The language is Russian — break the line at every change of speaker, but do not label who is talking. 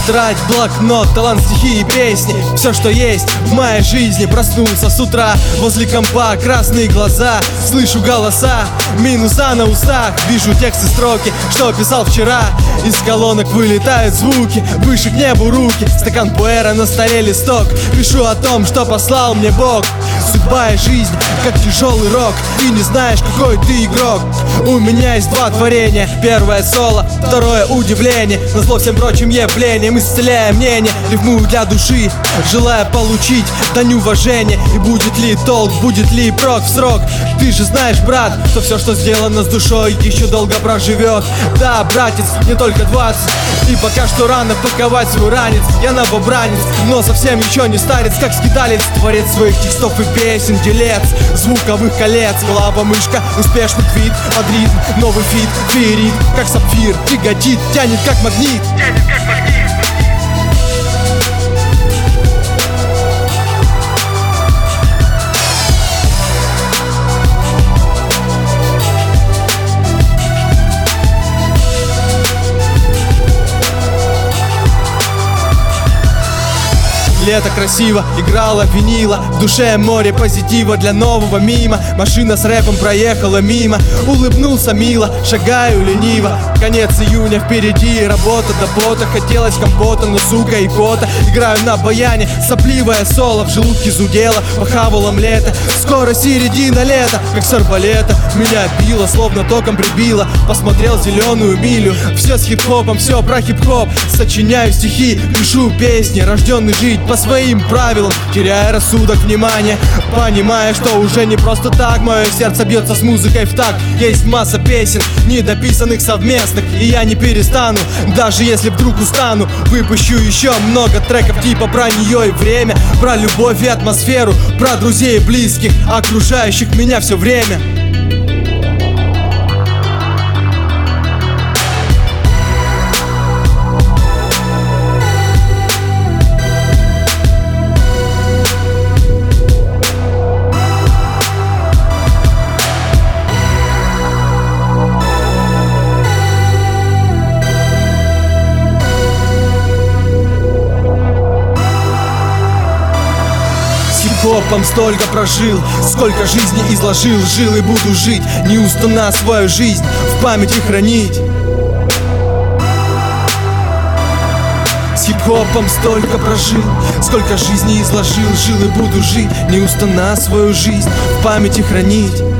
Тетрадь, блокнот, талант, стихи и песни. Все, что есть в моей жизни. Проснулся с утра возле компа, красные глаза, слышу голоса, минуса на устах. Вижу тексты, строки, что писал вчера. Из колонок вылетают звуки, выше к небу руки. Стакан пуэра, на столе листок. Пишу о том, что послал мне Бог. Судьба и жизнь, как тяжелый рок. Ты не знаешь, какой ты игрок. У меня есть два творения. Первое соло, второе удивление. Назло всем прочим явлениям, исцеляя мнение. Рифмую для души, желая получить дань уважения. И будет ли толк, будет ли прок в срок. Ты же знаешь, брат, что все, что сделано с душой, еще долго проживет. Да, братец, не только 20. И пока что рано паковать свой ранец. Я новобранец, но совсем еще не старец. Как скиталец, творец своих текстов и песен, делец звуковых колец. Голова-мышка, успешный твит, под ритм, новый фит, феерит, как сапфир, тяготит, тянет как магнит. Лето красиво, играла винила. В душе море позитива для нового мима. Машина с рэпом проехала мимо. Улыбнулся мило, шагаю лениво. Конец июня впереди, работа до пота. Хотелось компота, но сука и кота. Играю на баяне, сопливое соло. В желудке зудело, похавал омлета. Скоро середина лета, как с арбалета. Меня било, словно током прибило. Посмотрел зеленую милю. Все с хип-хопом, все про хип-хоп. Сочиняю стихи, пишу песни. Рожденный жить по своим правилам, теряя рассудок, внимание, понимая, что уже не просто так. Мое сердце бьется с музыкой в такт. Есть масса песен, недописанных совместных, и я не перестану, даже если вдруг устану. Выпущу еще много треков типа про нее и время, про любовь и атмосферу, про друзей и близких, окружающих меня все время. Хип-хопом столько прожил, сколько жизни изложил. Жил и буду жить, не устану свою жизнь в памяти хранить. С хип-хопом столько прожил, сколько жизни изложил. Жил и буду жить, не устану свою жизнь в памяти хранить.